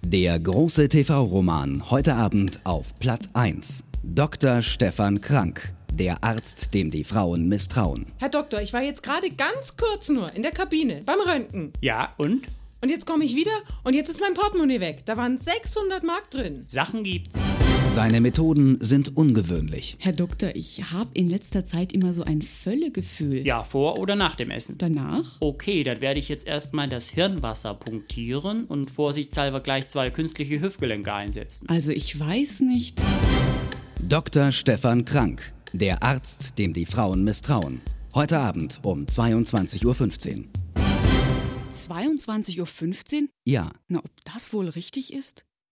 Der große TV-Roman heute Abend auf Platt 1. Dr. Stefan Krank, der Arzt, dem die Frauen misstrauen. Herr Doktor, ich war jetzt gerade ganz kurz nur in der Kabine beim Röntgen. Ja, und? Und jetzt komme ich wieder und jetzt ist mein Portemonnaie weg. Da waren 600 Mark drin. Sachen gibt's. Seine Methoden sind ungewöhnlich. Herr Doktor, ich habe in letzter Zeit immer so ein Völlegefühl. Ja, vor oder nach dem Essen? Danach? Okay, dann werde ich jetzt erstmal das Hirnwasser punktieren und vorsichtshalber gleich 2 künstliche Hüftgelenke einsetzen. Also ich weiß nicht. Dr. Stefan Krank, der Arzt, dem die Frauen misstrauen. Heute Abend um 22:15 Uhr. 22:15 Uhr? Ja. Na, ob das wohl richtig ist?